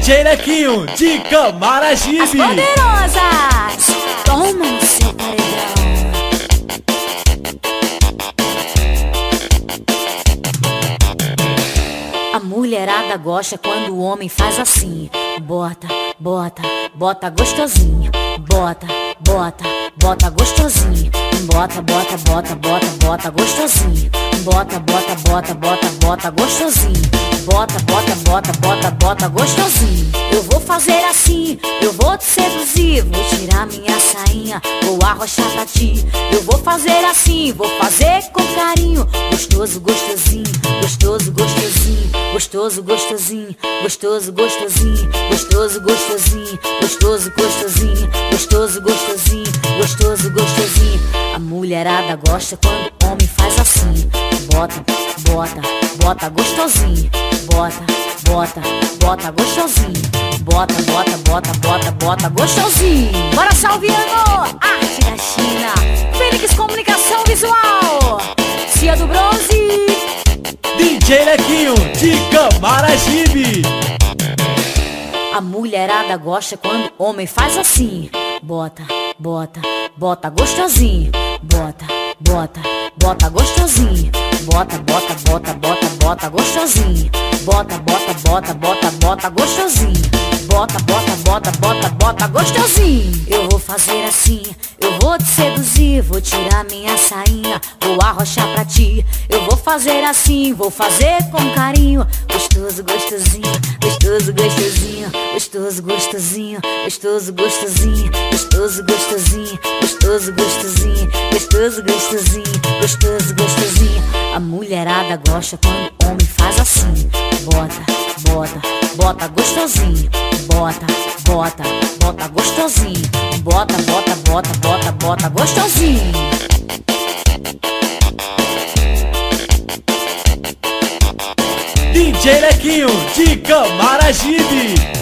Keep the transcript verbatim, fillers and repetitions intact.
D J Lequinho de Camaragibe. As poderosas, toma seu paredão. A mulherada gosta quando o homem faz assim. Bota, bota, bota gostosinho. Bota, bota, bota gostosinho. Bota, bota, bota, bota, bota gostosinho. Bota, bota, bota, bota, bota gostosinho. Bota, bota, bota, bota, bota gostosinho. Eu vou fazer assim, eu vou te seduzir. Vou tirar minha sainha, vou arrochar pra ti. Eu vou fazer assim, vou fazer com carinho. Gostoso, gostosinho, gostoso, gostosinho. Gostoso, gostosinho, gostoso, gostosinho. Gostoso, gostosinho, gostoso, gostosinho. Gostoso, gostosinho, gostoso, gostosinho. A mulherada gosta quando o homem faz assim. Bota, bota, bota gostosinho. Bota, bota, bota gostosinho. Bota, bota, bota, bota, bota gostosinho. Bora, Salviano, arte da China. Fênix Comunicação Visual, Cia do Bronze. D J Lequinho de Camaragibe. A mulherada gosta quando o homem faz assim. Bota, bota, bota gostosinho. Bota, bota, bota gostosinho. Bota, bota, bota, bota, bota gostosinho. Bota, bota, bota, bota, bota gostosinho. Bota, bota, bota, bota, bota gostosinho. Eu vou fazer assim, eu vou te seduzir. Vou tirar minha sainha, vou arrochar pra ti. Eu vou fazer assim, vou fazer com carinho. Gostoso, gostosinho, gostoso, gostosinho. Gostoso, gostosinho, gostoso, gostosinho. Gostoso, gostosinho, gostoso, gostosinho. Gostoso, gostosinho, gostoso, gostosinho. A mulherada gosta quando o homem faz assim. Bota, bota, bota gostosinho. Bota, bota, bota gostosinho. Bota, bota, bota, bota, bota gostosinho. D J Lequinho de Camaragibe.